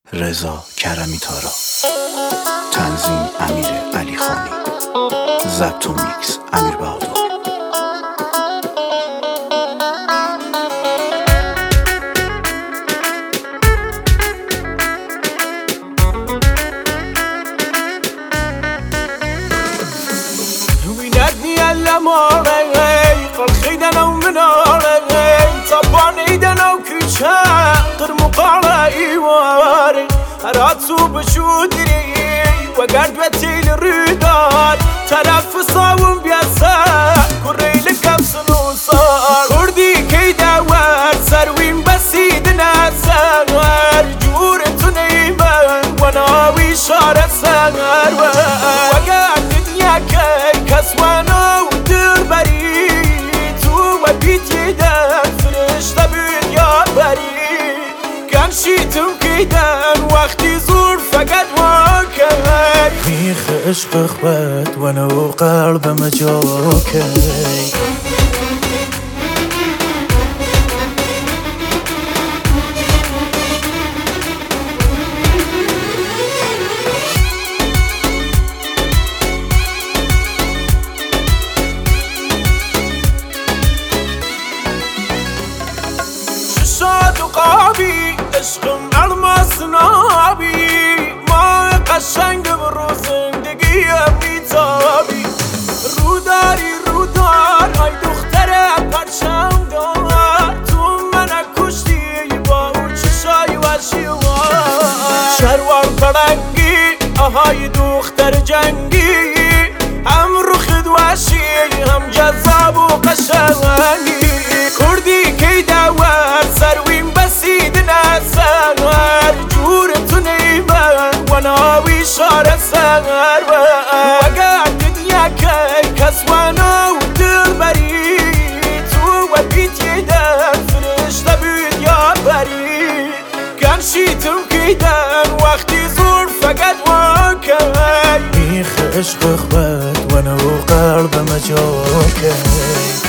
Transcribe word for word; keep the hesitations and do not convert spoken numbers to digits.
رضا کرمی تارا، تنظیم امیر علی خانی، ضبط و میکس امیر بهادر. خيدنا ومناري طبانيدنا وكيشا قرمو قاري واري راتسو بشودري وقعد بتيل الريدان تنفسا ومبيسا كوري لك بسنوصار كردي كيدا وار سروين بسيدنا سنوار جورة نيمان وناوي شارة سنوار وقعد دنيا كي كسوانا ودر بري شيتم كيدان وقتي زور فقد واكي ميخ عشق اخوات وانا وقلب مجوكي شاد وقابي عشقم الماس نابي ما قشنگ برو زندگیم میتابی روداری رودار ای دختر پرچم دار تو من کشتی با اون چشای وشی شروان پرنگی آهای دختر جنگی هم رخد وشی هم جذاب و قشنگی کردی کی دوار سروین بسیدنا سنوار جورة نيمان وناوي شارة سنوار وقعد دنيا كي كسوانا ودل بريد وبيت يدان فرش تبيد يا بريد كان شيتم كيدان وقتي زور فقد واكي ميخ عشق اخوات وانا وقلب مجوكي